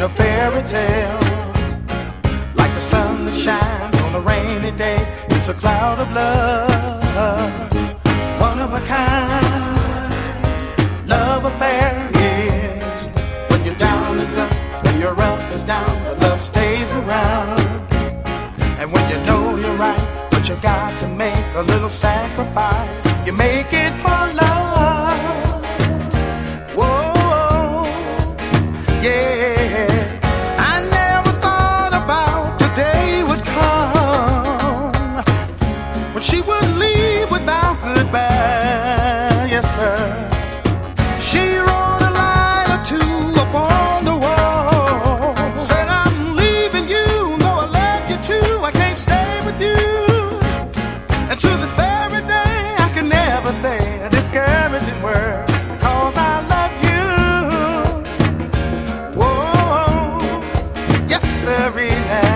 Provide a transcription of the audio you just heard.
a fairy tale, like the sun that shines on a rainy day. It's a cloud of love, one of a kind. Love affair is when you're down is up, when you're up is down, but love stays around. And when you know you're right, but you got to make a little sacrifice, you make it for love. Whoa, yeah. I never thought about today would come when she would leave without goodbye. Yes, sir. She wrote a line or two upon the wall, said I'm leaving you, though I love you too. I can't stay with you. And to this very day I can never say a discouraging word, because I love you. Whoa, yes sirree now.